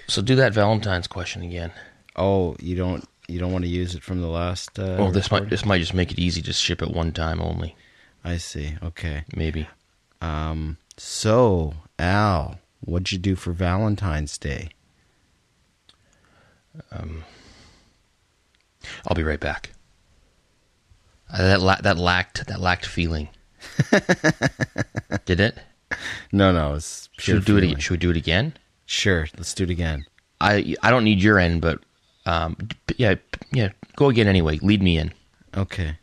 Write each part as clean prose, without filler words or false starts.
So do that Valentine's question again. Oh, you don't want to use it from the last. This might just make it easy. Just ship it one time only. I see. Okay. Maybe. So Al, what'd you do for Valentine's Day? I'll be right back. That lacked feeling. Did it? No. It's Should we do it again? Sure. Let's do it again. I don't need your end, but yeah. Go again anyway. Lead me in. Okay.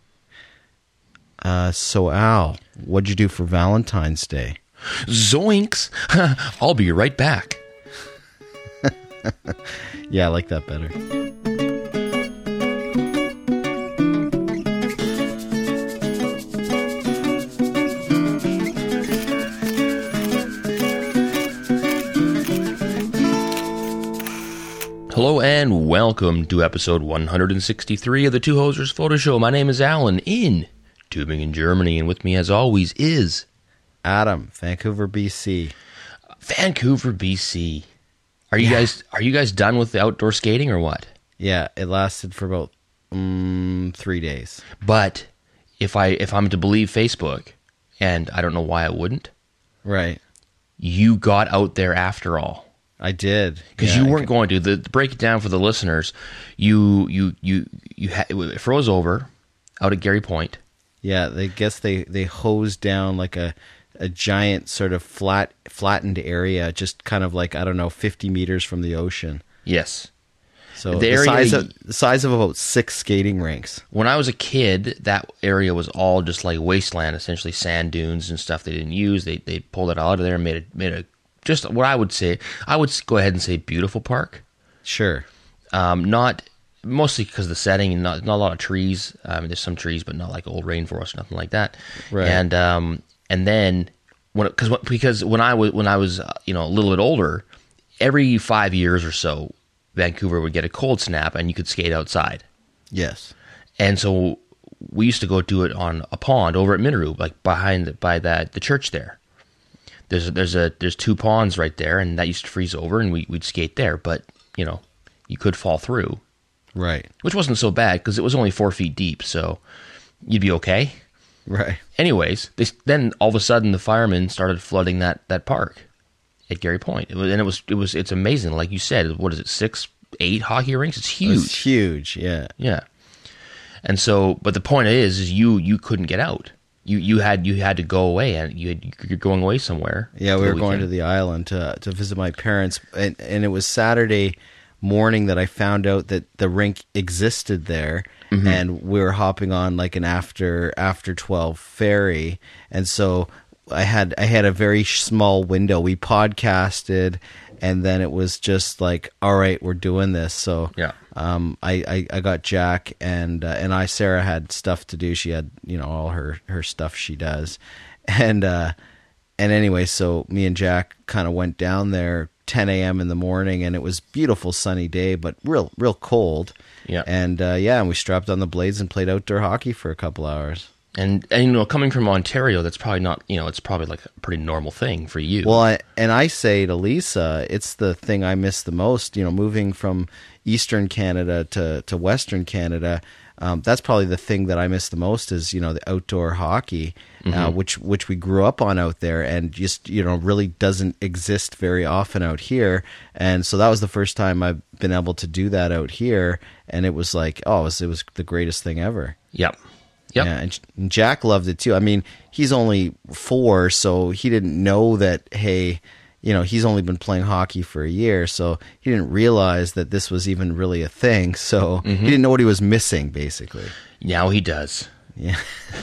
So Al, what'd you do for Valentine's Day? Zoinks! I'll be right back. Yeah, I like that better. Hello and welcome to episode 163 of the Two Hosers Photo Show. My name is Alan in Tübingen, Germany, and with me as always is Adam, Vancouver, BC. Vancouver, BC. Are you guys done with the outdoor skating or what? Yeah, it lasted for about 3 days. But if I'm to believe Facebook, and I don't know why I wouldn't, right? You got out there after all. I did, because you weren't going to. To break it down for the listeners, it froze over out at Gary Point. Yeah, they hosed down like a giant sort of flattened area, just kind of like, I don't know, 50 meters from the ocean. Yes. So the size of about 6 skating rinks. When I was a kid, that area was all just like wasteland, essentially sand dunes and stuff they didn't use. They pulled it out of there and made a just what I would say. I would go ahead and say beautiful park. Sure. Not mostly because of the setting and not a lot of trees. There's some trees, but not like old rainforest, nothing like that. Right. And then because when I was a little bit older, every 5 years or so, Vancouver would get a cold snap and you could skate outside. Yes. And so we used to go do it on a pond over at Minaroo, like by the church there. There's 2 ponds right there, and that used to freeze over, and we'd skate there. But you could fall through, right? Which wasn't so bad because it was only 4 feet deep, so you'd be okay, right? Anyways, then all of a sudden the firemen started flooding that park at Gary Point, it's amazing. Like you said, what is it, 6, 8 hockey rinks? It's huge. It's huge, yeah. Yeah. And so, but the point is you couldn't get out. You had to go away, and you're going away somewhere. Yeah, we were going to the island to visit my parents, and it was Saturday morning that I found out that the rink existed there, mm-hmm. and we were hopping on like an after 12 ferry, and so I had a very small window. We podcasted, and then it was just like, all right, we're doing this. So yeah. I got Jack and Sarah had stuff to do. She had, all her stuff she does. And anyway, so me and Jack kind of went down there 10 a.m. in the morning, and it was beautiful sunny day, but real cold. Yeah. And we strapped on the blades and played outdoor hockey for a couple hours. And coming from Ontario, that's probably not, it's probably like a pretty normal thing for you. Well, I say to Lisa, it's the thing I miss the most, moving from Eastern Canada to Western Canada. That's probably the thing that I miss the most is, the outdoor hockey, mm-hmm. which we grew up on out there and just, really doesn't exist very often out here. And so that was the first time I've been able to do that out here. And it was like, it was the greatest thing ever. Yep. Yep. Yeah, and Jack loved it too. I mean, he's only 4, so he didn't know that, hey, he's only been playing hockey for a year, so he didn't realize that this was even really a thing. So mm-hmm. he didn't know what he was missing, basically. Now he does. Yeah.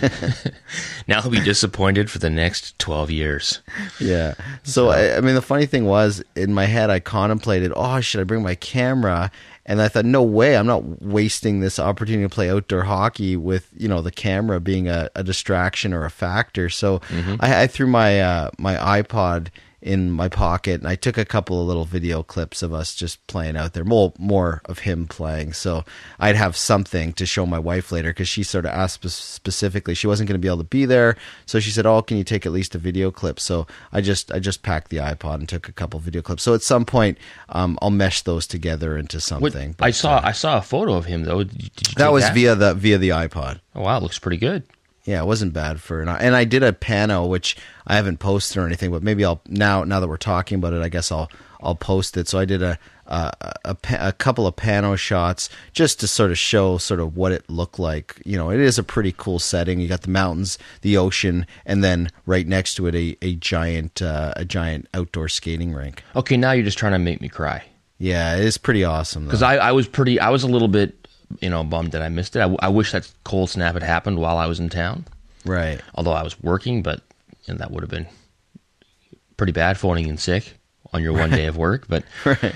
Now he'll be disappointed for the next 12 years. Yeah. So, I mean, the funny thing was, in my head, I contemplated, should I bring my camera? And I thought, no way, I'm not wasting this opportunity to play outdoor hockey with, the camera being a distraction or a factor. So mm-hmm. I threw my iPod in my pocket, and I took a couple of little video clips of us just playing out there, more of him playing. So I'd have something to show my wife later, because she sort of asked specifically. She wasn't going to be able to be there, so she said, "Oh, can you take at least a video clip?" So I just packed the iPod and took a couple video clips. So at some point, I'll mesh those together into something. I saw a photo of him though. Did you that was that? via the iPod. Oh wow, it looks pretty good. Yeah, it wasn't bad for and I did a pano, which I haven't posted or anything, but maybe I'll now that we're talking about it, I guess I'll post it. So I did a couple of pano shots just to sort of show sort of what it looked like. You know, it is a pretty cool setting. You got the mountains, the ocean, and then right next to it a giant outdoor skating rink. Okay, now you're just trying to make me cry. Yeah, it is pretty awesome. Because I was a little bit, bummed that I missed it. I wish that cold snap had happened while I was in town. Right. Although I was working, but that would have been pretty bad, phoning in sick on your one day of work. But right.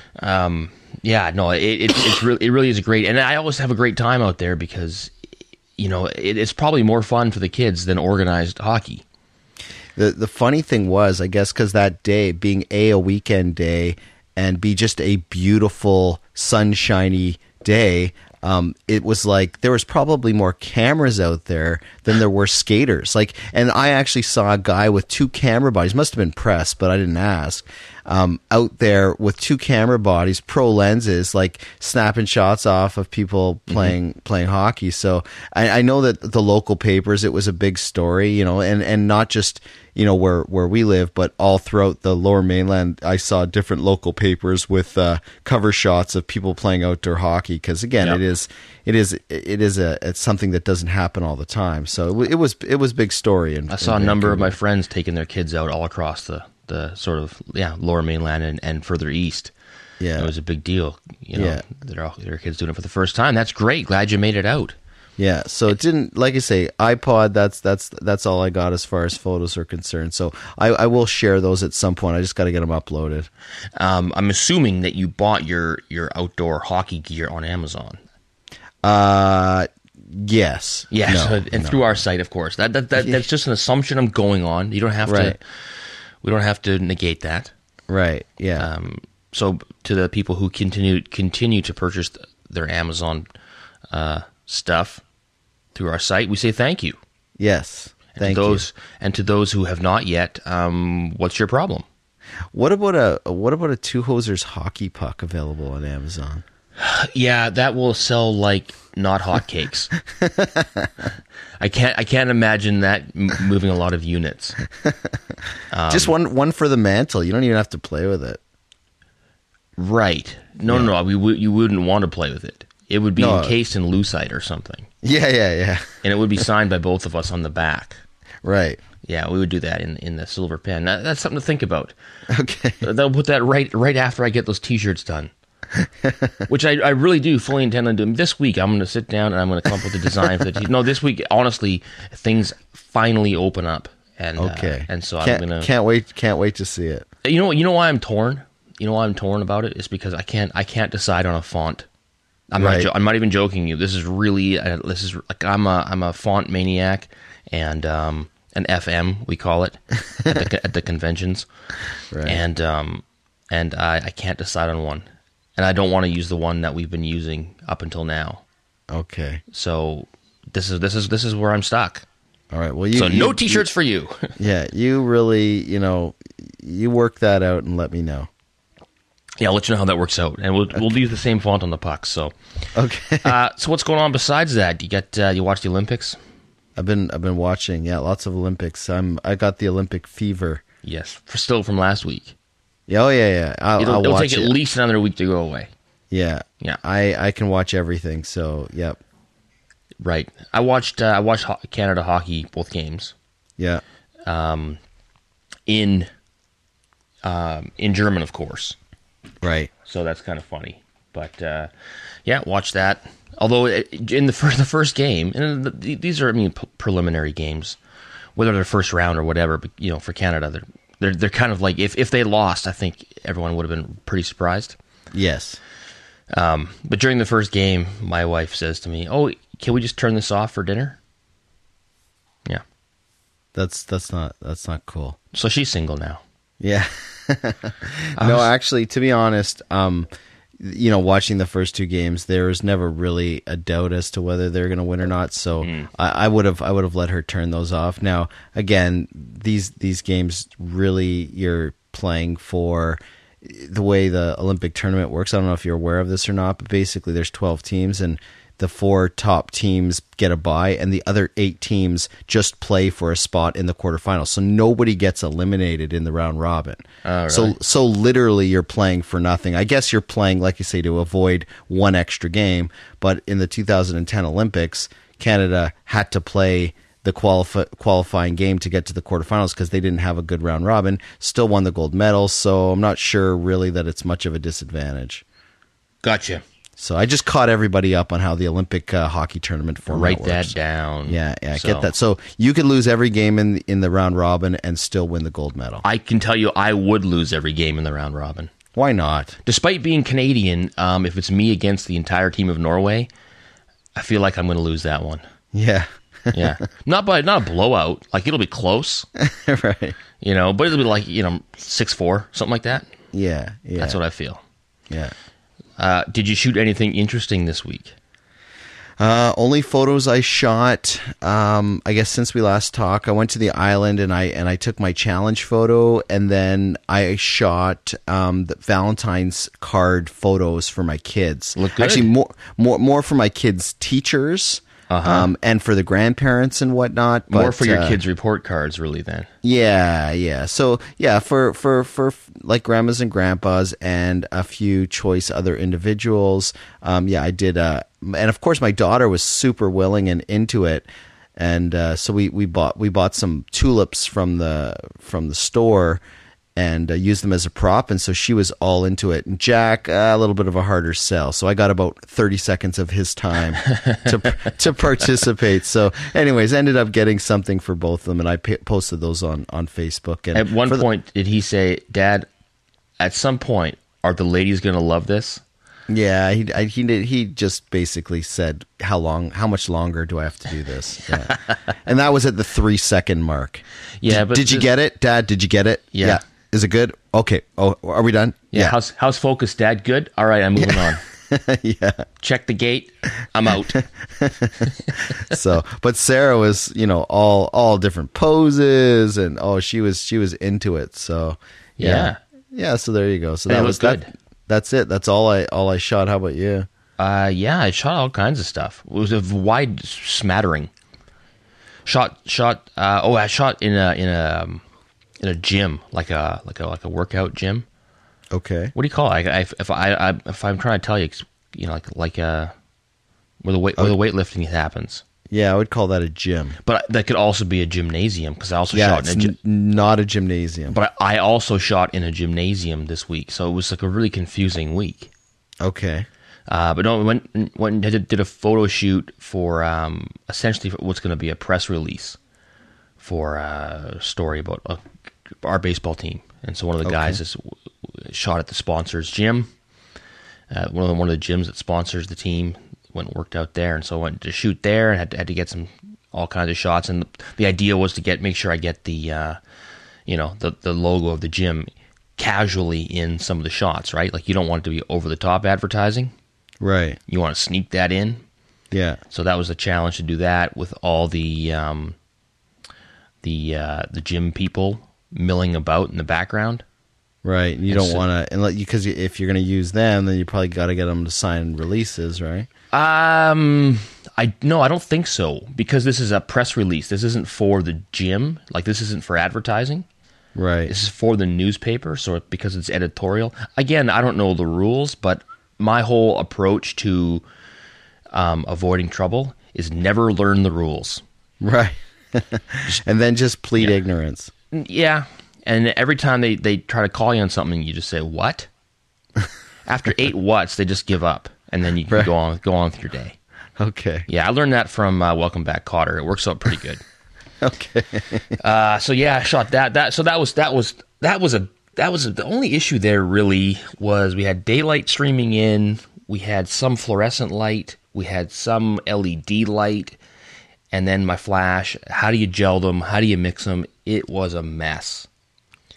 It really is great, and I always have a great time out there because it's probably more fun for the kids than organized hockey. The funny thing was, I guess, because that day being a weekend day and be just a beautiful sunshiny day. It was like there was probably more cameras out there than there were skaters. And I actually saw a guy with 2 camera bodies. Must have been press, but I didn't ask. Out there with 2 camera bodies, pro lenses, snapping shots off of people playing hockey. So I know that the local papers, it was a big story, and not just where we live, but all throughout the Lower Mainland, I saw different local papers with cover shots of people playing outdoor hockey. Because again, Yep. it's something that doesn't happen all the time. So it was a big story. I saw a number of my friends taking their kids out all across the sort of Lower Mainland and further east. Yeah, it was a big deal. Yeah. Their kids doing it for the first time. That's great. Glad you made it out. Yeah, so it didn't, like I say, iPod, that's all I got as far as photos are concerned. So I will share those at some point. I just got to get them uploaded. I'm assuming that you bought your outdoor hockey gear on Amazon. Yes. Yeah, through our site, of course. That's just an assumption I'm going on. You don't have to. We don't have to negate that. Right. Yeah. So to the people who continue to purchase their Amazon stuff through our site, we say thank you. Yes. Thank you. And to those who have not yet, what's your problem? What about a Two Hosers hockey puck available on Amazon? Yeah, that will sell like not hotcakes. I can't imagine that moving a lot of units. Just one for the mantle. You don't even have to play with it. Right. No. You wouldn't want to play with it. It would be encased in lucite or something. Yeah. And it would be signed by both of us on the back. Right. Yeah, we would do that in the silver pen. That's something to think about. Okay. They'll put that right after I get those T-shirts done. Which I really do fully intend on doing. This week, I'm going to sit down and I'm going to come up with a design for the T-shirt. No, this week, honestly, things finally open up. And, okay. And so I'm going to... Can't wait to see it. You know why I'm torn? You know why I'm torn about it? It's because I can't decide on a font. I'm not even joking you. This is really like I'm a font maniac, and an FM we call it at the conventions, right. And I can't decide on one, and I don't want to use the one that we've been using up until now. Okay. So this is where I'm stuck. All right. Well, no T-shirts for you. Yeah, you really you work that out and let me know. Yeah, I'll let you know how that works out, and we'll use the same font on the pucks. So, okay. So what's going on besides that? You watch the Olympics? I've been watching. Yeah, lots of Olympics. I got the Olympic fever. Yes, still from last week. Oh yeah. It'll take at least another week to go away. Yeah. I can watch everything. So yep. Right. I watched Canada hockey, both games. Yeah. In German, of course. Right. So that's kind of funny. But yeah, watch that. Although in the first game, and these are preliminary games, whether they're first round or whatever. But for Canada, they're kind of like if they lost, I think everyone would have been pretty surprised. Yes. But during the first game, my wife says to me, "Oh, can we just turn this off for dinner?" Yeah. That's not cool. So she's single now. Yeah. No, actually, to be honest, watching the first two games, there was never really a doubt as to whether they're going to win or not. So I would have let her turn those off. Now, again, these games really you're playing for the way the Olympic tournament works. I don't know if you're aware of this or not, but basically there's 12 teams and the 4 top teams get a bye and the other 8 teams just play for a spot in the quarterfinals. So nobody gets eliminated in the round robin. Oh, really? So literally you're playing for nothing. I guess you're playing, like you say, to avoid one extra game. But in the 2010 Olympics, Canada had to play the qualifying game to get to the quarterfinals because they didn't have a good round robin. Still won the gold medal. So I'm not sure really that it's much of a disadvantage. Gotcha. So I just caught everybody up on how the Olympic hockey tournament format Write works. that down. Yeah, get that. So you could lose every game in the round robin and still win the gold medal. I can tell you I would lose every game in the round robin. Why not? Despite being Canadian, if it's me against the entire team of Norway, I feel like I'm going to lose that one. Yeah. Yeah. Not a blowout. Like, it'll be close. Right. But it'll be like, 6-4, something like that. Yeah. That's what I feel. Yeah. Did you shoot anything interesting this week? Only photos I shot. I guess since we last talked, I went to the island and I took my challenge photo, and then I shot the Valentine's card photos for my kids. Look good. Actually, more for my kids' teachers. And for the grandparents and whatnot. More for your kids' report cards, really, then. Yeah. So, yeah, for like grandmas and grandpas and a few choice other individuals, I did. And of course, my daughter was super willing and into it. And so we bought some tulips from the store and used them as a prop, and so she was all into it. And Jack, a little bit of a harder sell, so I got about 30 seconds of his time to participate. So anyways, ended up getting something for both of them, and I posted those on Facebook. And at one point, did he say, "Dad, at some point, are the ladies going to love this?" Yeah, he just basically said, how much longer do I have to do this? Yeah. And that was at the 3-second mark. Yeah, did you get it, Dad? Did you get it? Yeah. Is it good? Okay. Oh, are we done? Yeah. How's focus, Dad? Good? All right, I'm moving on. Yeah. Check the gate. I'm out. So, but Sarah was, all different poses, and she was into it. So, yeah. So there you go. So that was good. That's it. That's all I shot. How about you? I shot all kinds of stuff. It was a wide smattering. I shot in a gym, like a workout gym. Okay. What do you call it? If I'm trying to tell you, like where the weightlifting happens. Yeah, I would call that a gym. But that could also be a gymnasium, because I also shot in a gym. Not a gymnasium. But I also shot in a gymnasium this week, so it was like a really confusing week. Okay. But no, we went and did a photo shoot for essentially what's going to be a press release for a story about our baseball team. And so one of the guys is shot at the sponsor's gym, one of the gyms that sponsors the team. Went and worked out there, and so I went to shoot there and had to get all kinds of shots. And the idea was to make sure I get the the logo of the gym casually in some of the shots, right? Like, you don't want it to be over the top advertising, right? You want to sneak that in. Yeah. So that was a challenge to do that with all the gym people milling about in the background. Right. You don't want to, because if you're going to use them, then you probably got to get them to sign releases, right? I don't think so, because this is a press release. This isn't for the gym. Like, this isn't for advertising. Right. This is for the newspaper, so because it's editorial. Again, I don't know the rules, but my whole approach to avoiding trouble is never learn the rules. Right. And then just plead ignorance. Yeah. And every time they try to call you on something, you just say, "What?" After 8 whats, they just give up, and then you can go on with your day. Okay. Yeah, I learned that from Welcome Back, Kotter. It works out pretty good. Okay. So yeah, I shot that. So that was the only issue there. Really, was we had daylight streaming in, we had some fluorescent light, we had some LED light, and then my flash. How do you gel them? How do you mix them? It was a mess.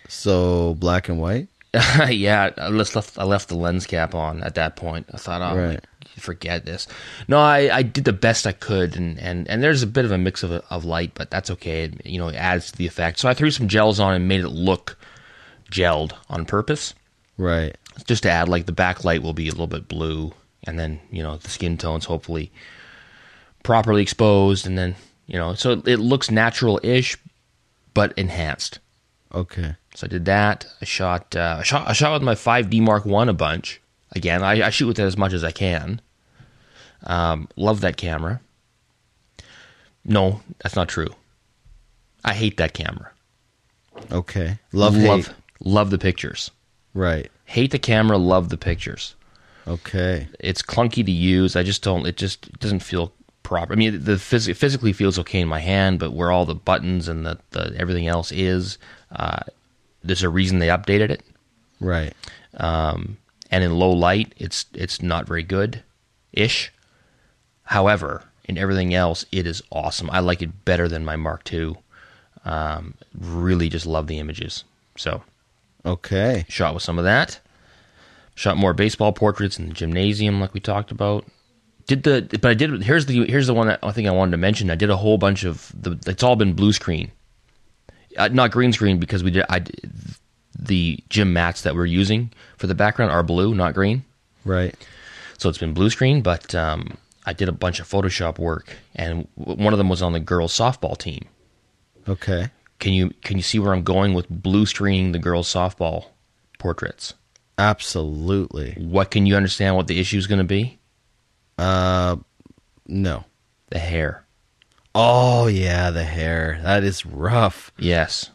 So black and white? Yeah, I left the lens cap on at that point. I thought, oh, Right. forget this. No, I did the best I could, and there's a bit of a mix of light, but that's okay. It adds to the effect. So I threw some gels on and made it look gelled on purpose, Right. just to add, like, the backlight will be a little bit blue, and then the skin tones hopefully properly exposed, and then so it looks natural-ish, but enhanced. Okay. So I did that. I shot with my 5D Mark I a bunch. Again, I shoot with it as much as I can. Love that camera. No, that's not true. I hate that camera. Okay. Hate. Love the pictures. Right. Hate the camera, love the pictures. Okay. It's clunky to use. I just don't. It doesn't feel proper. I mean, it physically feels okay in my hand, but where all the buttons and the everything else is, there's a reason they updated it. Right. And in low light, it's not very good-ish. However, in everything else, it is awesome. I like it better than my Mark II. Really just love the images. So, Okay. shot with some of that. Shot more baseball portraits in the gymnasium, like we talked about. Here's the one that I think I wanted to mention. I did a whole bunch of it's all been blue screen, not green screen, because the gym mats that we're using for the background are blue, not green. Right. So it's been blue screen, but I did a bunch of Photoshop work, and one of them was on the girls' softball team. Okay. Can you see where I'm going with blue screening the girls' softball portraits? Absolutely. What can you understand what the issue is going to be? No. The hair. Oh, yeah, the hair. That is rough. Yes.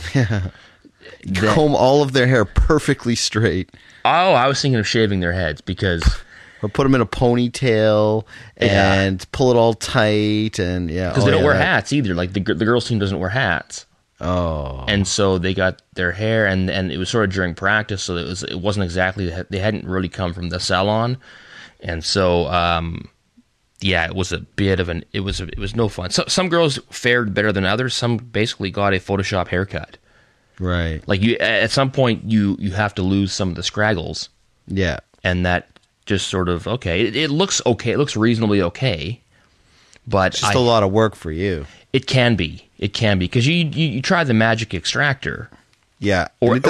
Comb all of their hair perfectly straight. Oh, I was thinking of shaving their heads because... Or put them in a ponytail and pull it all tight, and because they don't wear hats either. Like the girls' team doesn't wear hats. Oh, and so they got their hair, and it was sort of during practice, so it wasn't exactly, they hadn't really come from the salon, and so it was a bit of it was no fun. So some girls fared better than others. Some basically got a Photoshop haircut. Right. Like at some point you have to lose some of the scraggles. Yeah, and that. Just sort of, okay. It looks okay. It looks reasonably okay. But it's just a lot of work for you. It can be. Because you try the Magic Extractor. Yeah. It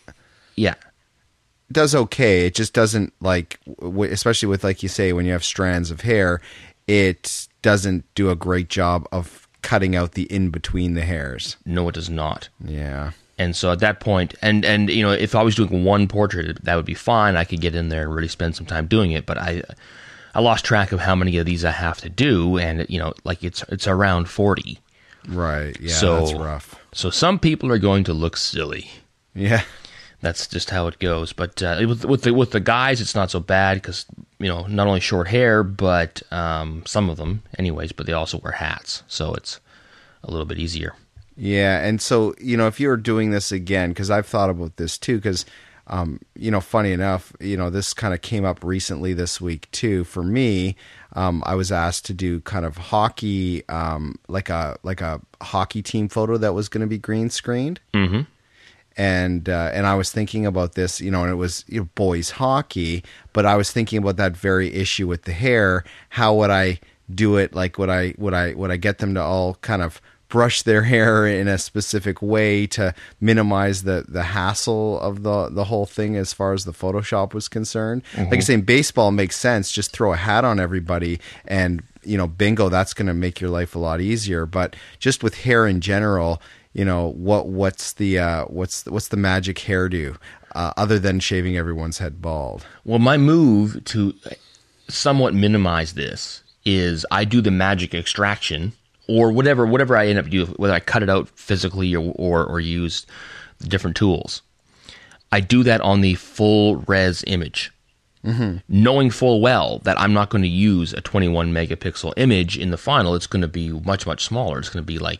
does okay. It just doesn't, like, especially with, like you say, when you have strands of hair, it doesn't do a great job of cutting out the in-between the hairs. No, it does not. Yeah. And so at that point, and if I was doing one portrait, that would be fine. I could get in there and really spend some time doing it. But I lost track of how many of these I have to do, and it's around 40. Right. Yeah. So, that's rough. So some people are going to look silly. Yeah. That's just how it goes. But with the guys, it's not so bad because not only short hair, but some of them, anyways. But they also wear hats, so it's a little bit easier. Yeah, and so, if you're doing this again, because I've thought about this too, because, funny enough, this kind of came up recently this week too. For me, I was asked to do kind of hockey, like a hockey team photo that was going to be green screened. Mm-hmm. And I was thinking about this, and it was boys hockey, but I was thinking about that very issue with the hair. How would I do it? Like, would I get them to all kind of brush their hair in a specific way to minimize the hassle of the whole thing as far as the Photoshop was concerned? Mm-hmm. Like I say, in baseball makes sense. Just throw a hat on everybody and, bingo, that's going to make your life a lot easier. But just with hair in general, what's the magic hairdo other than shaving everyone's head bald? Well, my move to somewhat minimize this is I do the magic extraction, or whatever I end up doing, whether I cut it out physically or use different tools. I do that on the full res image, knowing full well that I'm not going to use a 21 megapixel image in the final. It's going to be much, much smaller. It's going to be like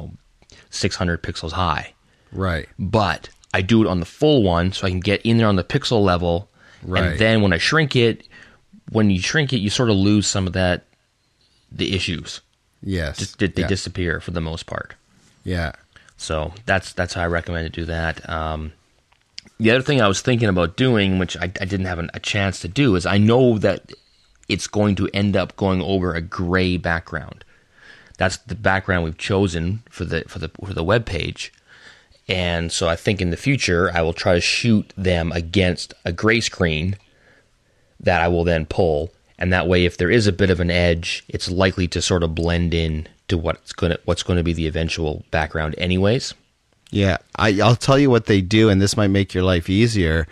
600 pixels high. Right. But I do it on the full one so I can get in there on the pixel level. Right. And then when you shrink it, you sort of lose some of the issues. Yes. They disappear for the most part. Yeah. So that's how I recommend to do that. The other thing I was thinking about doing, which I didn't have a chance to do, is I know that it's going to end up going over a gray background. That's the background we've chosen for the web page. And so I think in the future I will try to shoot them against a gray screen that I will then pull, and that way if there is a bit of an edge, it's likely to sort of blend in to what's going to be the eventual background anyways. Yeah, I'll tell you what they do, and this might make your life easier.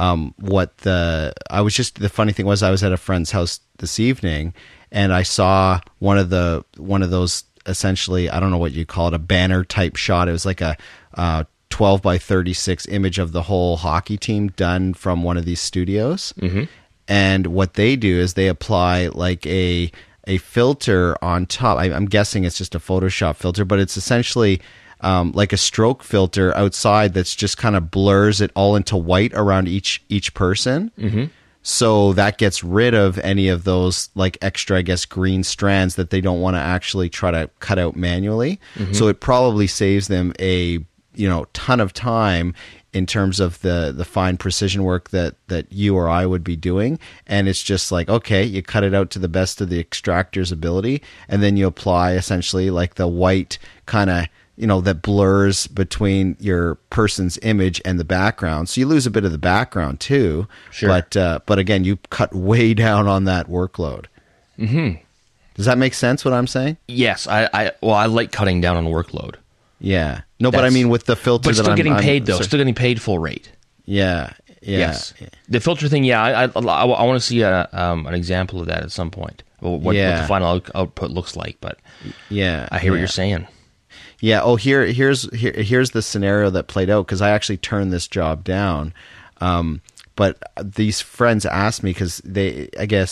The funny thing was I was at a friend's house this evening, and I saw one of those, essentially, I don't know what you call it, a banner type shot. It was like a 12 by 36 image of the whole hockey team done from one of these studios. Mm-hmm. And what they do is they apply like a filter on top. I'm guessing it's just a Photoshop filter, but it's essentially like a stroke filter outside that's just kind of blurs it all into white around each person. Mm-hmm. So that gets rid of any of those like extra, I guess, green strands that they don't want to actually try to cut out manually. Mm-hmm. So it probably saves them a ton of time in terms of the fine precision work that you or I would be doing. And it's just like, okay, you cut it out to the best of the extractor's ability, and then you apply essentially like the white kind of, that blurs between your person's image and the background. So you lose a bit of the background too. Sure. But again, you cut way down on that workload. Mm-hmm. Does that make sense what I'm saying? Yes. I like cutting down on workload. Yeah. No, but I mean with the filter, but still getting paid though. Still getting paid full rate. Yeah. Yes. The filter thing. Yeah. I want to see an example of that at some point. What the final output looks like. But yeah, I hear what you're saying. Yeah. Oh, here's the scenario that played out, because I actually turned this job down. But these friends asked me, because they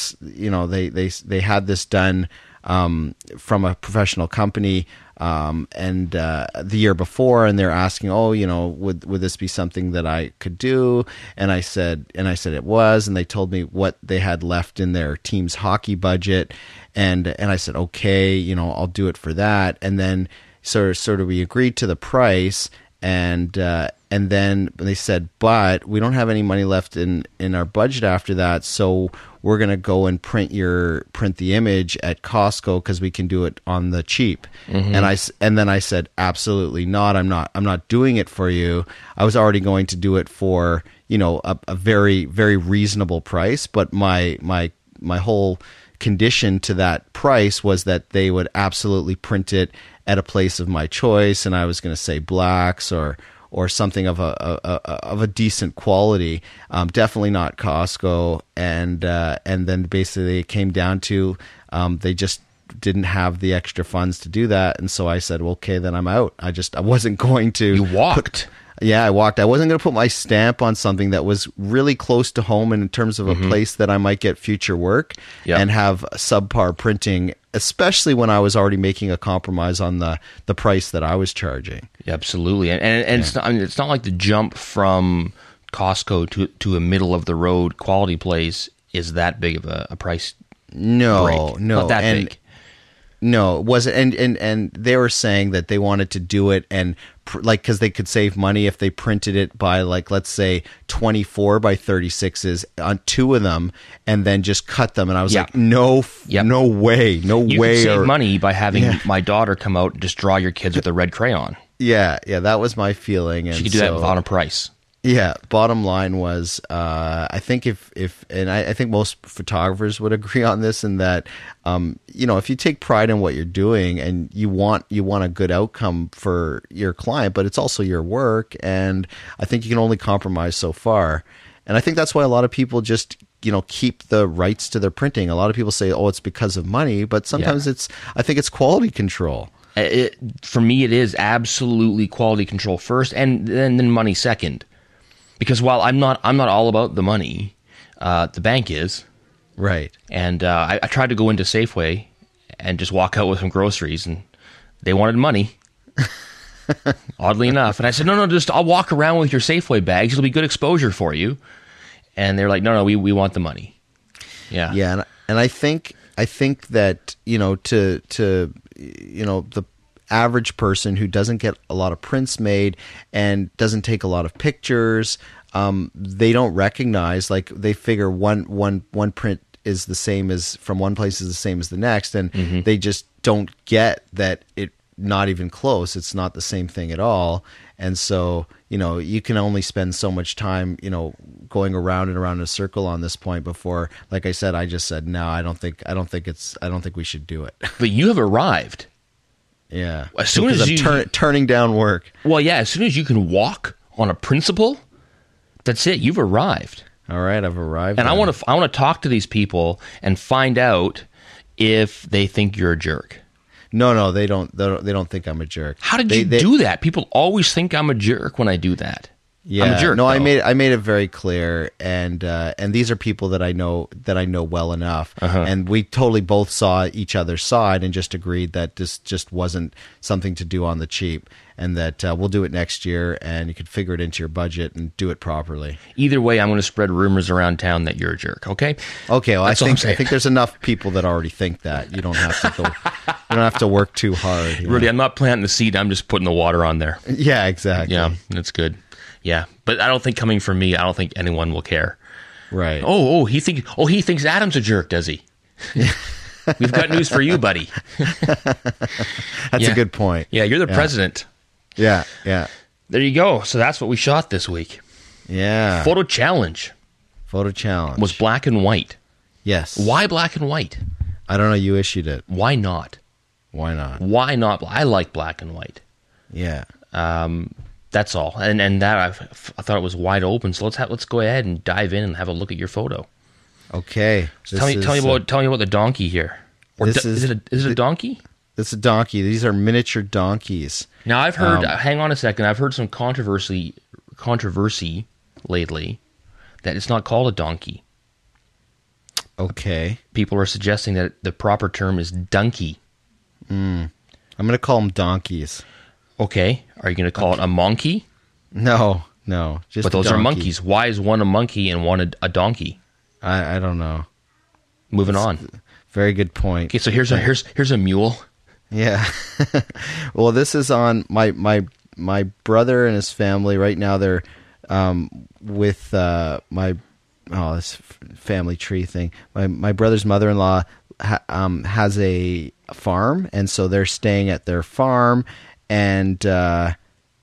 had this done from a professional company and the year before, and they're asking, would this be something that I could do? And I said it was, and they told me what they had left in their team's hockey budget, and I said, okay, I'll do it for that. And then sort of we agreed to the price, and then they said, but we don't have any money left in our budget after that, so we're going to go and print the image at Costco because we can do it on the cheap. Mm-hmm. And then I said, absolutely not. I'm not doing it for you. I was already going to do it for, a very, very reasonable price, but my whole condition to that price was that they would absolutely print it at a place of my choice, and I was going to say Blacks or something of a decent quality, definitely not Costco. And then basically it came down to they just didn't have the extra funds to do that, and so I said, well, okay, then I'm out. I wasn't going to. You walked. I walked. I wasn't going to put my stamp on something that was really close to home in terms of a place that I might get future work and have subpar printing, especially when I was already making a compromise on the price that I was charging. Yeah, absolutely. And it's not like the jump from Costco to a middle of the road quality place is that big of a price. No, not that big. No, it wasn't. And they were saying that they wanted to do it and because they could save money if they printed it by, like, let's say 24 by 36s on two of them and then just cut them. And I was like, no way. You could save money by having my daughter come out and just draw your kids with a red crayon. Yeah, that was my feeling. And she could do that without a price. Yeah, bottom line was, I think I think most photographers would agree on this, in that, if you take pride in what you're doing and you want a good outcome for your client, but it's also your work, and I think you can only compromise so far. And I think that's why a lot of people just, keep the rights to their printing. A lot of people say, oh, it's because of money, but sometimes I think it's quality control. For me, it is absolutely quality control first, and then money second. Because while I'm not all about the money, the bank is. Right. And I tried to go into Safeway and just walk out with some groceries, and they wanted money. Oddly enough. And I said, no, I'll walk around with your Safeway bags. It'll be good exposure for you. And they're like, no, we want the money. Yeah. Yeah, and I think that, the average person who doesn't get a lot of prints made and doesn't take a lot of pictures, they don't recognize, like they figure one print is the same as from one place is the same as the next, and they just don't get that it not even close. It's not the same thing at all. And so, you can only spend so much time, going around and around in a circle on this point before, like I said, I just said, no, I don't think we should do it. But you have arrived. Yeah. As soon as I'm turning down work. Well, yeah, as soon as you can walk on a principle, that's it. You've arrived. All right, I've arrived. And I want to talk to these people and find out if they think you're a jerk. No, they don't. They don't think I'm a jerk. How did you do that? People always think I'm a jerk when I do that. Yeah, I'm a jerk. No, though. I made it very clear, and these are people that I know well enough, and we totally both saw each other's side and just agreed that this just wasn't something to do on the cheap, and that we'll do it next year, and you could figure it into your budget and do it properly. Either way, I'm going to spread rumors around town that you're a jerk. Okay. Okay. Well, I think there's enough people that already think that. You don't have to go. You don't have to work too hard. Rudy, I'm not planting the seed. I'm just putting the water on there. Yeah, exactly. Yeah, that's good. Yeah, but I don't think coming from me, I don't think anyone will care. Right. He thinks Adam's a jerk, does he? We've got news for you, buddy. That's a good point. Yeah, you're the president. Yeah. There you go. So that's what we shot this week. Yeah. Photo challenge was black and white. Yes. Why black and white? I don't know. You issued it. Why not? Why not? Why not? I like black and white. Yeah. That's all. And that I thought it was wide open. So let's go ahead and dive in and have a look at your photo. Okay. So tell me about the donkey here. Is it a donkey? It's a donkey. These are miniature donkeys. Now I've heard. Hang on a second. I've heard some controversy lately that it's not called a donkey. Okay. People are suggesting that the proper term is donkey. I'm going to call them donkeys. Okay. Are you going to call it a monkey? No. But those are monkeys. Why is one a monkey and one a donkey? I don't know. Moving on. Very good point. Okay, so here's a mule. Yeah. Well, this is on my brother and his family right now. They're with this family tree thing. My brother's mother-in-law has a farm, and so they're staying at their farm, and they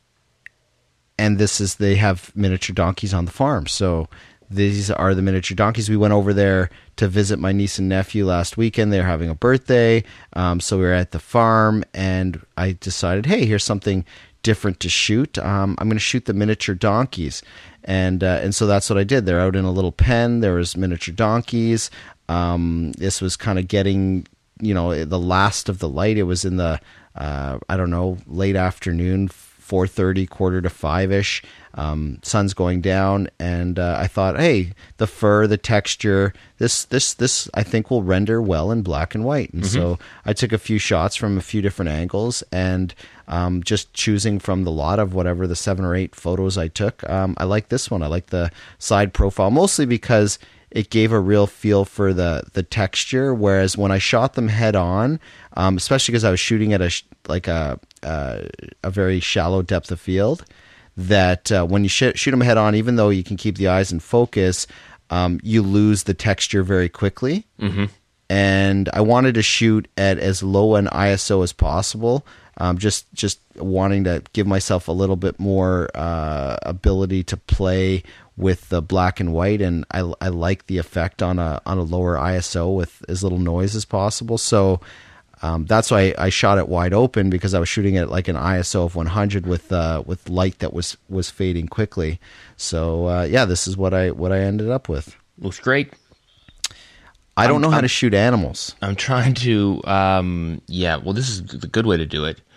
have miniature donkeys on the farm. So these are the miniature donkeys. We went over there to visit my niece and nephew last weekend. They're having a birthday, so we were at the farm, and I decided, hey, here's something different to shoot. I'm going to shoot the miniature donkeys, and so that's what I did. They're out in a little pen. There was miniature donkeys. This was kind of getting, the last of the light. It was in the late afternoon, 4:30, 4:45ish. Sun's going down, and I thought, hey, the fur, the texture, this I think will render well in black and white. And so I took a few shots from a few different angles, and just choosing from the lot of whatever the 7 or 8 photos I took, I like this one. I like the side profile, mostly because it gave a real feel for the texture, whereas when I shot them head on, especially because I was shooting at a very shallow depth of field, that when you shoot them head on, even though you can keep the eyes in focus, you lose the texture very quickly. Mm-hmm. And I wanted to shoot at as low an ISO as possible, just wanting to give myself a little bit more ability to play with the black and white, and I like the effect on a lower ISO with as little noise as possible. So that's why I shot it wide open, because I was shooting at like an ISO of 100 with light that was fading quickly. So this is what I ended up with. Looks great. I don't know how to shoot animals. I'm trying to. Well, this is the good way to do it.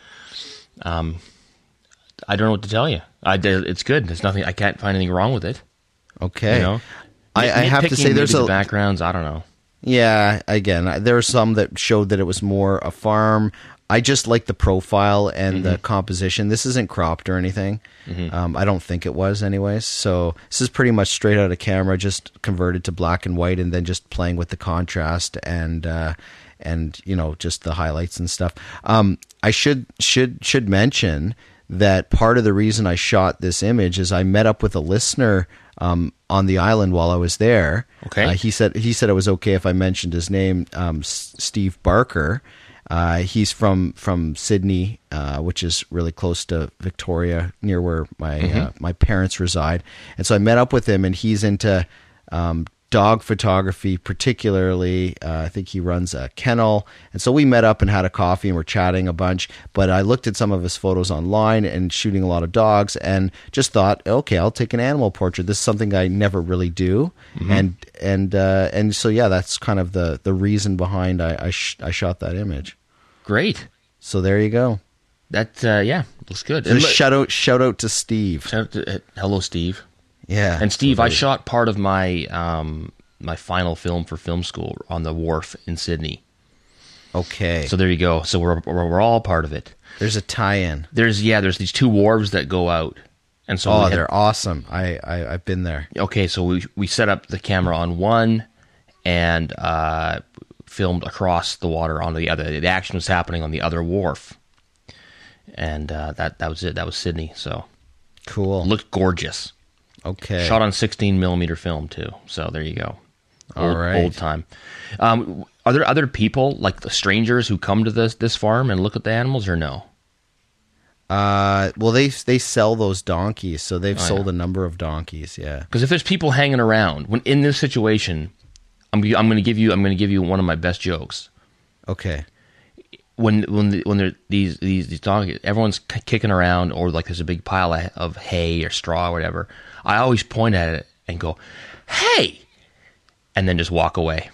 I don't know what to tell you. It's good. There's nothing. I can't find anything wrong with it. Okay. I have to say, there's the backgrounds. I don't know. Yeah, again, there are some that showed that it was more a farm. I just like the profile and the composition. This isn't cropped or anything. I don't think it was anyways. So this is pretty much straight out of camera, just converted to black and white, and then just playing with the contrast and just the highlights and stuff. I should mention that part of the reason I shot this image is I met up with a listener on the island while I was there. Okay. He said it was okay if I mentioned his name, Steve Barker. He's from Sydney, which is really close to Victoria, near where my parents reside. And so I met up with him, and he's into dog photography, particularly. I think he runs a kennel. And so we met up and had a coffee and we're chatting a bunch. But I looked at some of his photos online and shooting a lot of dogs, and just thought, okay, I'll take an animal portrait. This is something I never really do. And so, yeah, that's kind of the reason behind I shot that image. Great. So there you go. That looks good. And shout out to Steve. Hello, Steve. Yeah. And Steve, I shot part of my my final film for film school on the wharf in Sydney. Okay. So there you go. So we're all part of it. There's a tie-in. There's these two wharves that go out. And so they're awesome. I've been there. Okay, so we set up the camera on one and filmed across the water on the other. The action was happening on the other wharf. And that was it. That was Sydney. So cool. Looked gorgeous. Okay. Shot on 16 millimeter film too. So there you go. All right. Old time. Are there other people, like the strangers, who come to this farm and look at the animals, or no? Well, they sell those donkeys, so they've sold a number of donkeys. Yeah. Because if there's people hanging around when in this situation, I'm going to give you one of my best jokes. Okay. When there these donkeys, everyone's kicking around, or like there's a big pile of hay or straw or whatever, I always point at it and go, "Hey," and then just walk away.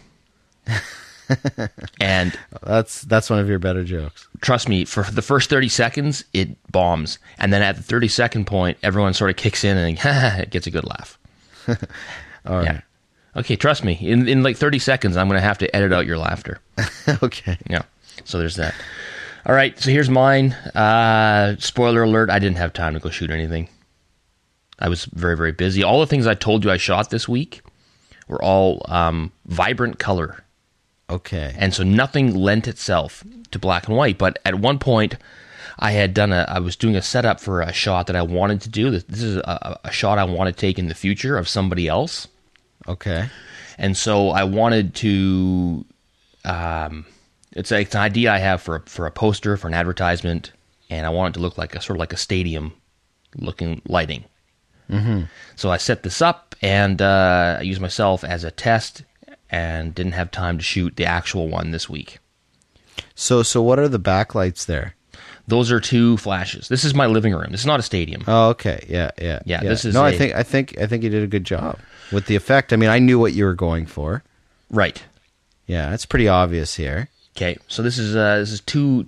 And that's one of your better jokes. Trust me, for the first 30 seconds, it bombs, and then at the 32nd point, everyone sort of kicks in and it gets a good laugh. All right. Yeah. Okay, trust me. In like 30 seconds, I'm going to have to edit out your laughter. Okay. Yeah. So there's that. All right. So here's mine. Spoiler alert: I didn't have time to go shoot anything. I was very, very busy. All the things I told you I shot this week were all vibrant color. Okay. And so nothing lent itself to black and white. But at one point, I was doing a setup for a shot that I wanted to do. This is a shot I want to take in the future of somebody else. Okay. And so I wanted to. It's an idea I have for a poster, for an advertisement, and I want it to look like a stadium looking lighting. Mm-hmm. So I set this up, and I used myself as a test, and didn't have time to shoot the actual one this week. So what are the backlights there? Those are two flashes. This is my living room. This is not a stadium. Oh, okay. Yeah. This is I think you did a good job with the effect. I mean, I knew what you were going for. Right. Yeah, it's pretty obvious here. Okay, so this is two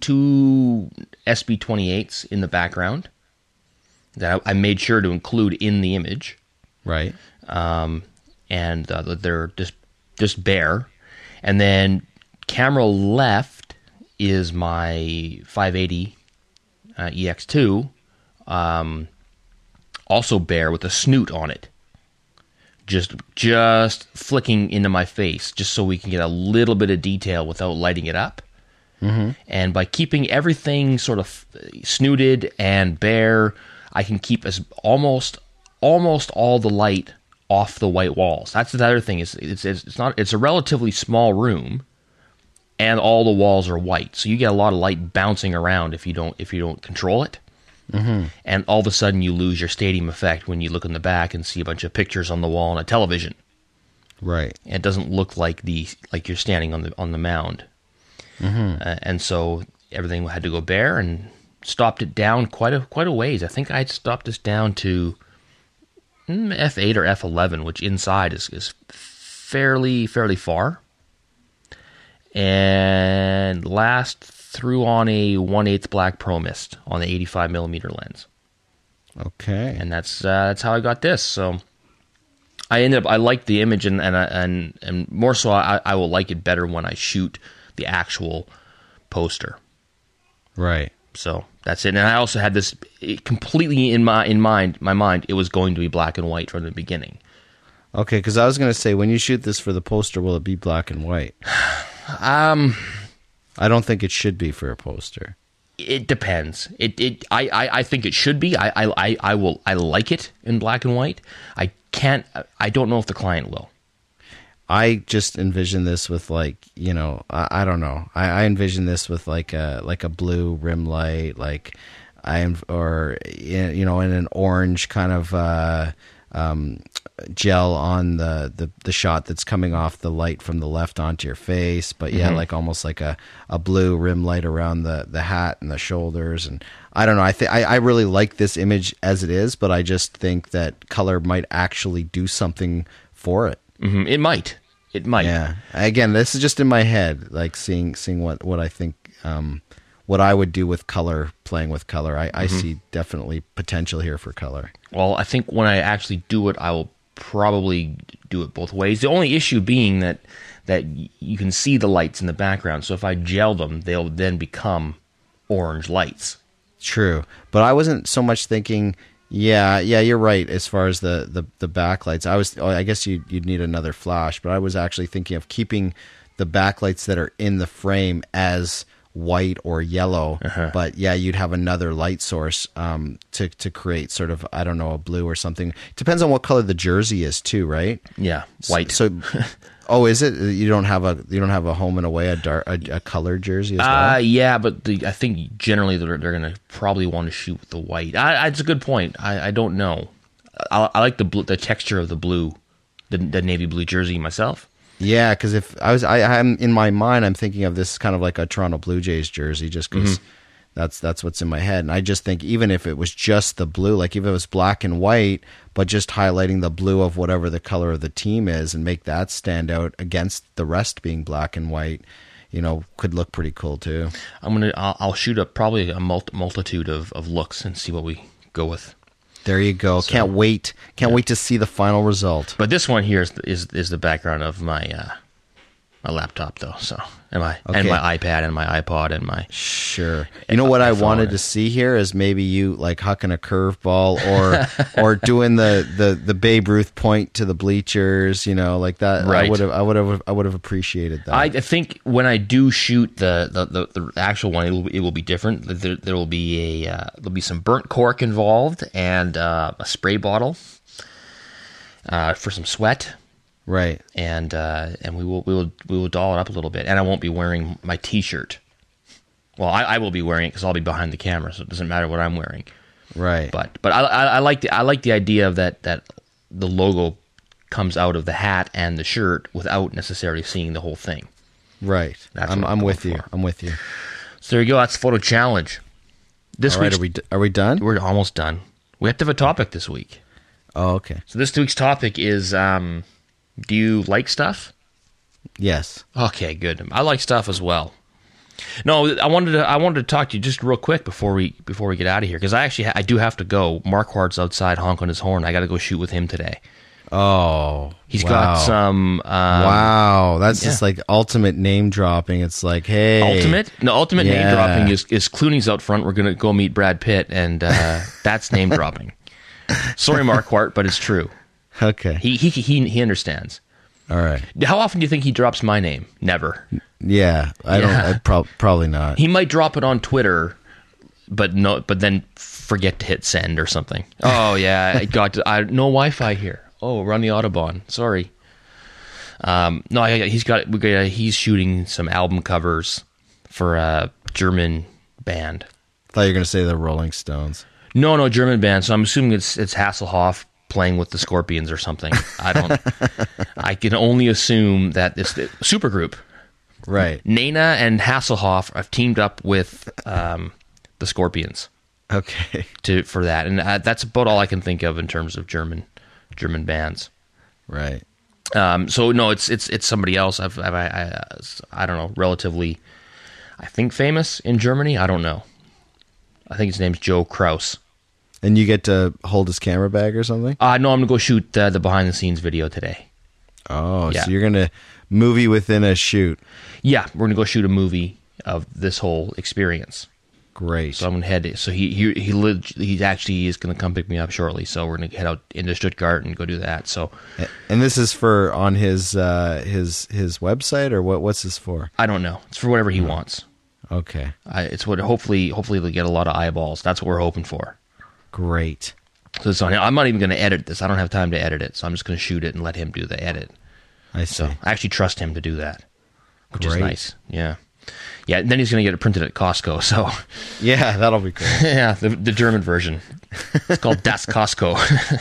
SB-28s in the background that I made sure to include in the image. Right. And they're just bare. And then camera left is my 580 EX2, also bare with a snoot on it. Just flicking into my face, just so we can get a little bit of detail without lighting it up. Mm-hmm. And by keeping everything sort of snooted and bare, I can keep almost all the light off the white walls. That's the other thing. It's a relatively small room, and all the walls are white, so you get a lot of light bouncing around if you don't control it. Mm-hmm. And all of a sudden you lose your stadium effect when you look in the back and see a bunch of pictures on the wall on a television. Right. And it doesn't look like you're standing on the mound. Mm-hmm. And so everything had to go bare, and stopped it down quite a ways. I think I stopped this down to f8 or f11, which inside is fairly far. And last threw on a 1/8 black Pro Mist on the 85mm lens. Okay. And that's how I got this. So I liked the image, and more so I will like it better when I shoot the actual poster. Right. So that's it. And I also had this completely in my mind. It was going to be black and white from the beginning. Okay, because I was going to say, when you shoot this for the poster, will it be black and white? I don't think it should be for a poster. It depends. I think it should be. I like it in black and white. I don't know if the client will. I just envision this with I don't know. I envision this with like a blue rim light, in an orange kind of gel on the shot that's coming off the light from the left onto your face, but almost like a blue rim light around the hat and the shoulders. And I don't know. I really like this image as it is, but I just think that color might actually do something for it. Mm-hmm. It might. Yeah. Again, this is just in my head, like seeing what I think, what I would do with color, playing with color. I see definitely potential here for color. Well, I think when I actually do it, I will probably do it both ways. The only issue being that you can see the lights in the background. So if I gel them, they'll then become orange lights. True. But I wasn't so much thinking... Yeah, you're right. As far as the backlights, I guess you'd need another flash, but I was actually thinking of keeping the backlights that are in the frame as white or yellow. But yeah, you'd have another light source to create sort of, I don't know, a blue or something. Depends on what color the jersey is too, right? Yeah, white. So oh, is it? You don't have a home and away a colored jersey as well? Yeah, but I think generally they're going to probably want to shoot with the white. It's a good point. I don't know. I like the texture of the blue, the navy blue jersey myself. Yeah, because if I'm in my mind, I'm thinking of this kind of like a Toronto Blue Jays jersey, just because that's what's in my head. And I just think even if it was just the blue, like if it was black and white, but just highlighting the blue of whatever the color of the team is and make that stand out against the rest being black and white, could look pretty cool too. I'll shoot up probably a multitude of looks and see what we go with. There you go. So, Can't wait to see the final result. But this one here is the background of my laptop though. So and my iPad and my iPod and my sure. You know what I wanted to see here is maybe you like hucking a curveball or doing the Babe Ruth point to the bleachers. Like that. Right. I would have appreciated that. I think when I do shoot the actual one, it will be different. There will be there'll be some burnt cork involved and a spray bottle for some sweat. Right, and we will doll it up a little bit, and I won't be wearing my T-shirt. Well, I will be wearing it because I'll be behind the camera, so it doesn't matter what I'm wearing. Right, but I like the idea of that the logo comes out of the hat and the shirt without necessarily seeing the whole thing. Right, I'm with you. I'm with you. So there you go. That's photo challenge. This week, are we done? We're almost done. We have to have a topic this week. Oh, okay. So this week's topic is. Do you like stuff? Yes. Okay, good. I like stuff as well. No, I wanted to talk to you just real quick before we get out of here because I do have to go. Marquardt's outside honking his horn. I got to go shoot with him today. Oh, he's got some. Wow, that's just like ultimate name dropping. It's like, hey, ultimate name dropping is Clooney's out front. We're gonna go meet Brad Pitt, and that's name dropping. Sorry, Marquardt, but it's true. Okay. He understands. All right. How often do you think he drops my name? Never. Yeah, I don't. Probably not. He might drop it on Twitter, but then forget to hit send or something. Oh yeah, no Wi-Fi here. Oh, we're on the Autobahn. Sorry. No, he's shooting some album covers for a German band. I thought you were going to say the Rolling Stones. No, German band. So I'm assuming it's Hasselhoff playing with the Scorpions or something. I can only assume that it's the supergroup. Right. Nena and Hasselhoff have teamed up with the Scorpions. Okay. For that. And that's about all I can think of in terms of German bands. Right. So no, it's somebody else. I don't know, relatively, I think famous in Germany. I don't know. I think his name's Joe Kraus. And you get to hold his camera bag or something? No, I'm going to go shoot the behind-the-scenes video today. Oh, yeah. So you're going to movie within a shoot. Yeah, we're going to go shoot a movie of this whole experience. Great. So I'm gonna head. So he actually is gonna come pick me up shortly. So we're gonna head out into Stuttgart and go do that. So, and this is for on his website, or what's this for? I don't know. It's for whatever he wants. Okay. It's what hopefully they'll get a lot of eyeballs. That's what we're hoping for. Great. So it's on. I'm not even gonna edit this. I don't have time to edit it. So I'm just gonna shoot it and let him do the edit. I see. So I actually trust him to do that, which is Great. nice. Yeah. Yeah, and then he's going to get it printed at Costco. So, yeah, that'll be cool. yeah, the German version. It's called Das Costco.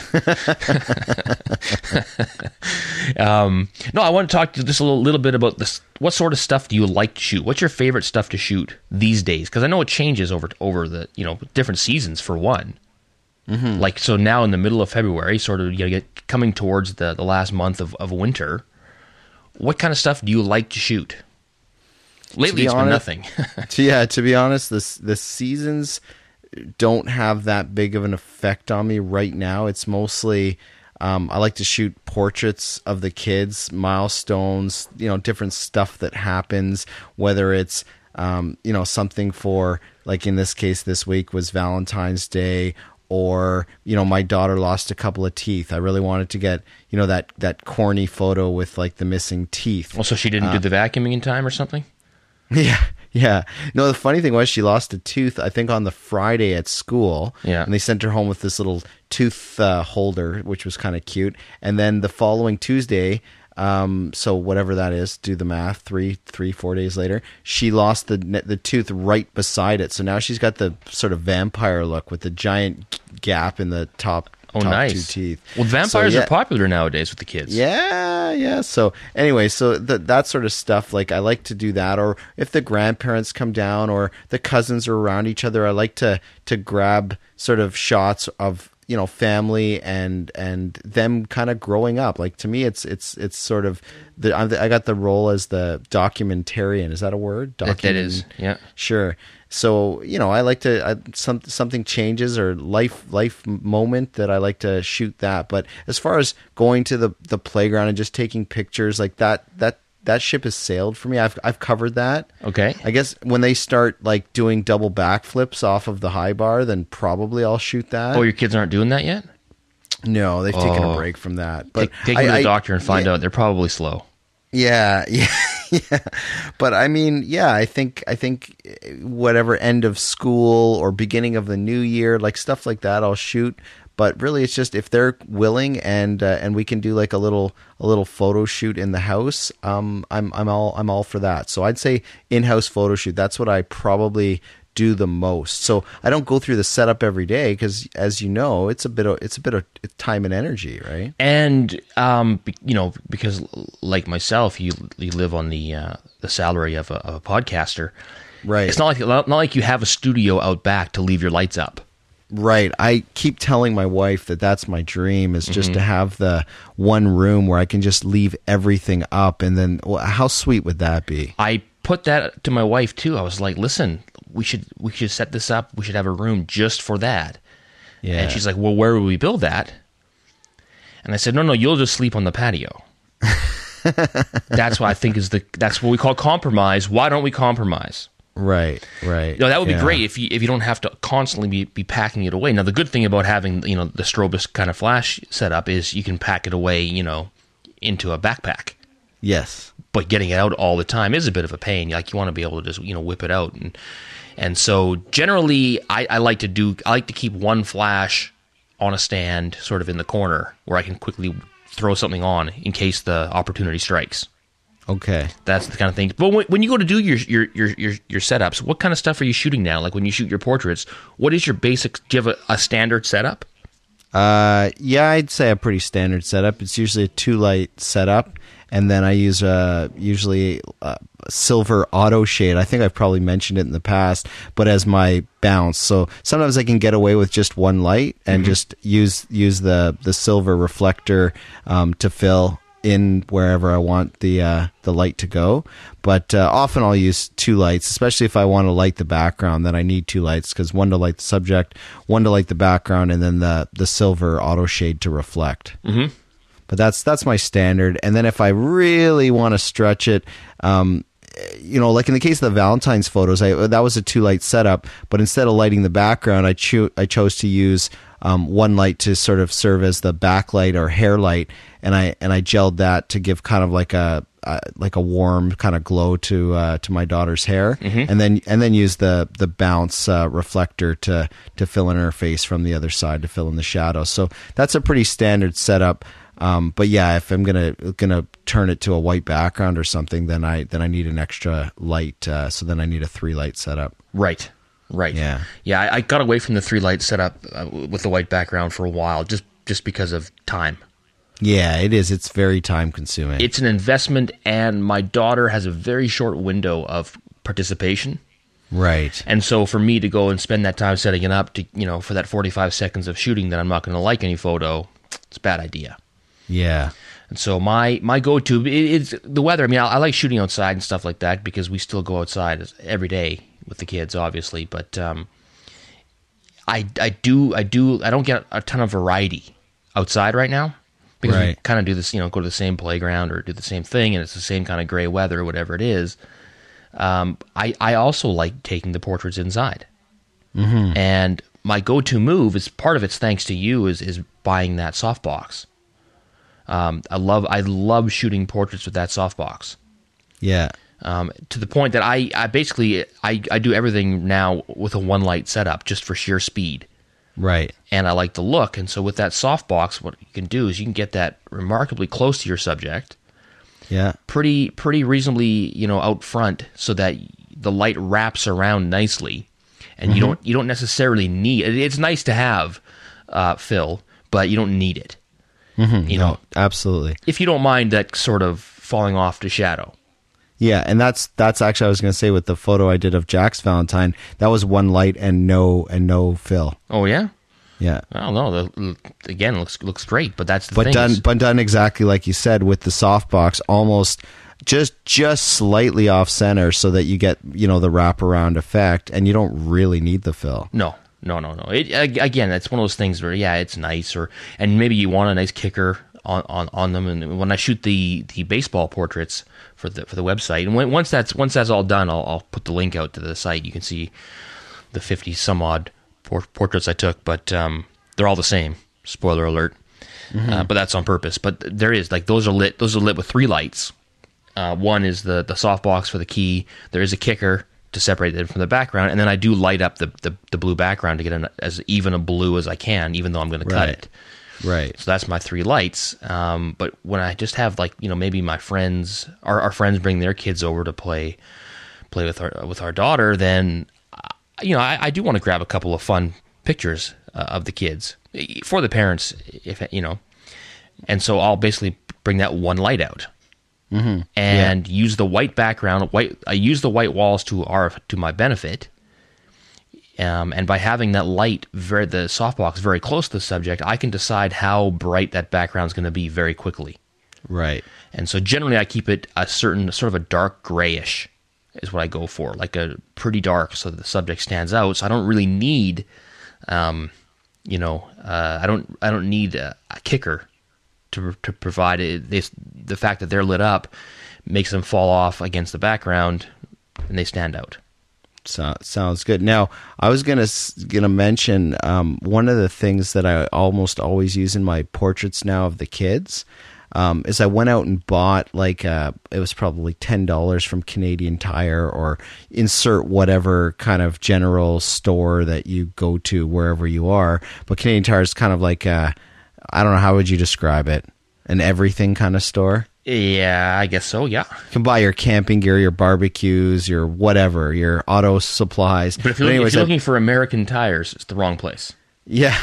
No, I want to talk to you just a little bit about this. What sort of stuff do you like to shoot? What's your favorite stuff to shoot these days? Because I know it changes over the different seasons. For one, like so now in the middle of February, sort of get coming towards the last month of winter. What kind of stuff do you like to shoot? Lately, it's been nothing. To be honest, the seasons don't have that big of an effect on me right now. It's mostly I like to shoot portraits of the kids, milestones, different stuff that happens, whether it's something for, like in this case this week was Valentine's Day, or my daughter lost a couple of teeth. I really wanted to get that corny photo with like the missing teeth. Also, she didn't do the vacuuming in time or something? Yeah. No, the funny thing was she lost a tooth, I think, on the Friday at school. Yeah. And they sent her home with this little tooth holder, which was kind of cute. And then the following Tuesday, so whatever that is, do the math, 4 days later, she lost the tooth right beside it. So now she's got the sort of vampire look with the giant gap in the top nice. two teeth. Well, vampires are popular nowadays with the kids. Yeah. So anyway, so that sort of stuff, like I like to do that. Or if the grandparents come down or the cousins are around each other, I like to grab sort of shots of family and them kind of growing up. Like to me, it's sort of I got the role as the documentarian. Is that a word? That is. Yeah. Sure. So I like to something changes or life moment that I like to shoot that. But as far as going to the playground and just taking pictures like that ship has sailed for me. I've covered that. Okay. I guess when they start like doing double backflips off of the high bar, then probably I'll shoot that. Oh, your kids aren't doing that yet? No, they've taken a break from that. But take them to the doctor and find out they're probably slow. Yeah. But I mean, I think whatever end of school or beginning of the new year, like stuff like that, I'll shoot. But really, it's just if they're willing and we can do like a little photo shoot in the house. I'm all for that. So I'd say in-house photo shoot. That's what I probably do the most. So I don't go through the setup every day because, as you know, it's a bit of time and energy, right? And because like myself, you live on the salary of a podcaster, right? It's not like you have a studio out back to leave your lights up. Right. I keep telling my wife that's my dream is just to have the one room where I can just leave everything up. And then how sweet would that be? I put that to my wife too. I was like, listen, we should set this up. We should have a room just for that. Yeah. And she's like, well, where would we build that? And I said, no, you'll just sleep on the patio. That's what I think that's what we call compromise. Why don't we compromise? Right. That would be great if you don't have to constantly be packing it away. Now, the good thing about having the Strobist kind of flash setup is you can pack it away, into a backpack. Yes. But getting it out all the time is a bit of a pain. Like you want to be able to just whip it out, and so generally I like to keep one flash on a stand, sort of in the corner where I can quickly throw something on in case the opportunity strikes. Okay, that's the kind of thing. But when you go to do your setups, what kind of stuff are you shooting now? Like when you shoot your portraits, what is your basic? Do you have a standard setup? Yeah, I'd say a pretty standard setup. It's usually a 2-light setup, and then I use usually silver auto shade. I think I've probably mentioned it in the past, but as my bounce. So sometimes I can get away with just one light and just use the silver reflector to fill in wherever I want the light to go. But often I'll use 2 lights, especially if I want to light the background. Then I need 2 lights, because one to light the subject, one to light the background, and then the silver auto shade to reflect. But that's my standard. And then if I really want to stretch it, like in the case of the Valentine's photos, that was a 2-light setup, but instead of lighting the background, I chose to use one light to sort of serve as the backlight or hair light, and I gelled that to give kind of like a warm kind of glow to my daughter's hair, and then use the bounce reflector to fill in her face from the other side to fill in the shadow. So that's a pretty standard setup. But yeah, if I'm gonna turn it to a white background or something, then I need an extra light. So then I need a 3-light setup. Right. Yeah. I got away from the 3-light setup with the white background for a while, just because of time. Yeah, it is. It's very time consuming. It's an investment, and my daughter has a very short window of participation. Right. And so for me to go and spend that time setting it up to, for that 45 seconds of shooting that I'm not going to like any photo, it's a bad idea. Yeah. And so my go-to is the weather. I mean, I like shooting outside and stuff like that because we still go outside every day with the kids, obviously. But I don't get a ton of variety outside right now because we kind of do this, go to the same playground or do the same thing, and it's the same kind of gray weather or whatever it is. I also like taking the portraits inside. Mm-hmm. And my go-to move is part of it's thanks to you is buying that softbox. I love shooting portraits with that softbox. Yeah. To the point that I basically do everything now with a 1-light setup just for sheer speed. Right. And I like the look. And so with that softbox, what you can do is you can get that remarkably close to your subject. Yeah. Pretty reasonably, out front so that the light wraps around nicely. And you don't necessarily need it. It's nice to have fill, but you don't need it. No, absolutely. If you don't mind that sort of falling off to shadow. Yeah, and that's actually I was going to say with the photo I did of Jack's Valentine, that was 1 light and no fill. Oh yeah? Yeah. I don't know. Again, it looks great, but that's the thing. But done exactly like you said with the softbox, almost just slightly off center so that you get, the wraparound effect, and you don't really need the fill. No. Again, that's one of those things where, it's nice, and maybe you want a nice kicker on them. And when I shoot the baseball portraits for the website, and once that's all done, I'll put the link out to the site. You can see the 50 some odd portraits I took, but they're all the same. Spoiler alert. But that's on purpose. But there is those are lit with 3 lights. One is the softbox for the key. There is a kicker to separate it from the background, and then I do light up the blue background to get as even a blue as I can, even though I'm going to cut it. Right. So that's my 3 lights. But when I just have maybe my friends, our friends bring their kids over to play with our daughter, then I do want to grab a couple of fun pictures of the kids for the parents, and so I'll basically bring that 1 light out. And use the white background. I use the white walls to my benefit, and by having that light, the softbox very close to the subject, I can decide how bright that background is going to be very quickly. Right. And so generally, I keep it a certain sort of a dark grayish is what I go for, like a pretty dark, so that the subject stands out. So I don't really need, I don't need a kicker to provide it. The fact that they're lit up makes them fall off against the background, and they stand out. So, sounds good. Now, I was gonna mention one of the things that I almost always use in my portraits now of the kids is I went out and bought it was probably $10 from Canadian Tire, or insert whatever kind of general store that you go to wherever you are. But Canadian Tire is kind of like I don't know, how would you describe it? An everything kind of store? Yeah, I guess so, yeah. You can buy your camping gear, your barbecues, your whatever, your auto supplies. But if you're looking for American tires, it's the wrong place. Yeah.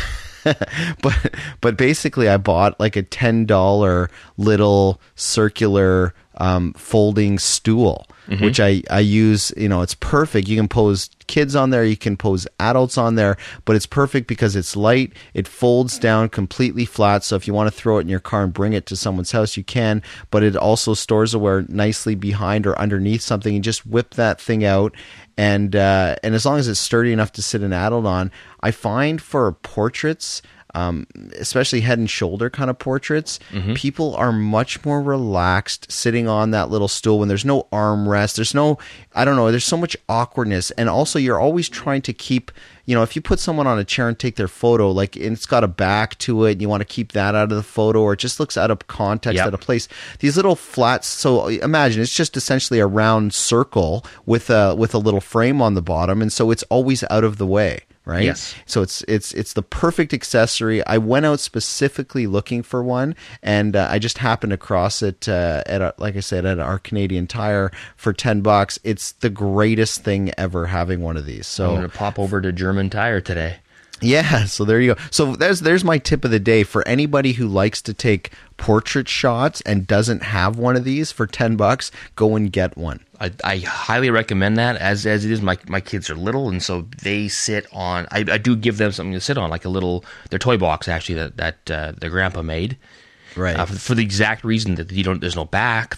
but basically I bought like a $10 little circular folding stool, which I use. It's perfect. You can pose kids on there, you can pose adults on there, but it's perfect because it's light. It folds down completely flat, so if you want to throw it in your car and bring it to someone's house, you can. But it also stores away nicely behind or underneath something. You just whip that thing out, and as long as it's sturdy enough to sit an adult on, I find for portraits, especially head and shoulder kind of portraits, people are much more relaxed sitting on that little stool when there's no armrest. There's no, I don't know, there's so much awkwardness. And also you're always trying to keep, you know, if you put someone on a chair and take their photo, like it's got a back to it and you want to keep that out of the photo, or it just looks out of context, out of place. These little flats, so imagine it's just essentially a round circle with a little frame on the bottom, and so it's always out of the way. Right? Yes. So it's the perfect accessory. I went out specifically looking for one, and I just happened across it like I said, at our Canadian Tire for $10. It's the greatest thing ever having one of these. So I'm going to pop over to German Tire today. Yeah, so there you go. So there's my tip of the day for anybody who likes to take portrait shots and doesn't have one of these for $10. Go and get one. I highly recommend that. As it is, my kids are little, and so they sit on. I do give them something to sit on, like their toy box actually that their grandpa made. Right. For the exact reason that there's no back.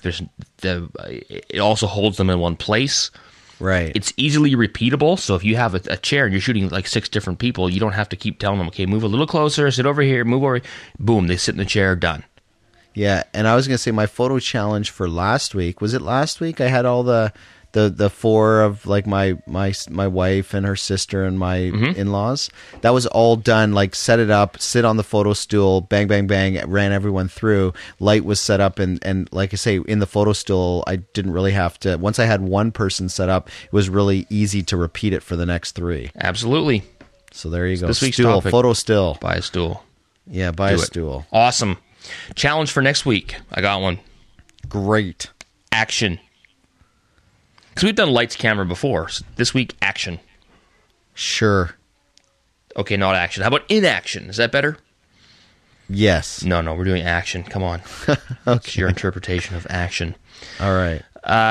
It also holds them in one place. Right. It's easily repeatable. So if you have a chair and you're shooting like 6 different people, you don't have to keep telling them, okay, move a little closer, sit over here, move over. Boom, they sit in the chair, done. Yeah, and I was going to say my photo challenge for last week. Was it last week? I had all the 4 of like my wife and her sister and my in-laws. That was all done, like set it up, sit on the photo stool, bang, bang, bang, ran everyone through. Light was set up, and like I say, in the photo stool, I didn't really have to. Once I had one person set up, it was really easy to repeat it for the next 3. Absolutely. So there you go. This week's stool, topic, photo still. Buy a stool. Yeah, buy a stool. Awesome. Challenge for next week. I got one. Great. Action. Because we've done lights, camera before. So this week, action. Sure. Okay, not action. How about inaction? Is that better? Yes. No, we're doing action. Come on. Okay. It's your interpretation of action. All right.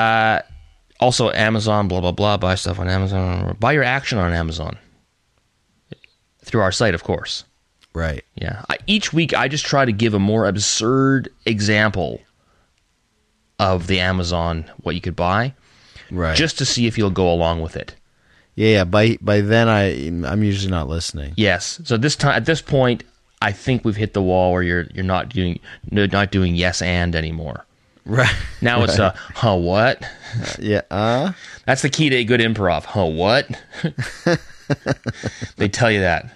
Also, Amazon, blah, blah, blah. Buy stuff on Amazon. Buy your action on Amazon. Through our site, of course. Right. Yeah. Each week, I just try to give a more absurd example of the Amazon, what you could buy. Right. Just to see if you'll go along with it. Yeah. By then, I'm usually not listening. Yes. So at this point, I think we've hit the wall where you're not doing yes and anymore. Right. Now it's what? Yeah. That's the key to good improv. What? They tell you that.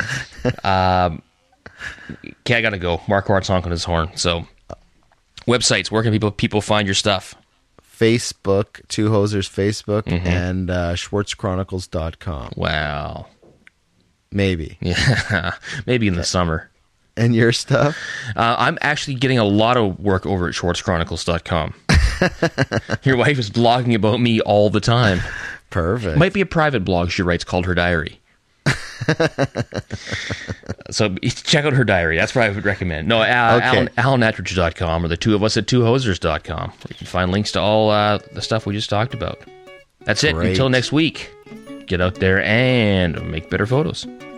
Okay, I gotta go. Mark Hart's honking his horn. So, websites. Where can people find your stuff? Facebook, Two Hosers Facebook, and schwartzchronicles.com. Wow. Maybe. Yeah. Maybe in the summer. And your stuff? I'm actually getting a lot of work over at schwartzchronicles.com. Your wife is blogging about me all the time. Perfect. Might be a private blog she writes called Her Diary. So check out her diary. That's what I would recommend. No, AlanAttridge.com or the two of us at twohosers.com, where you can find links to all the stuff we just talked about. That's it. Great. Until next week, get out there and make better photos.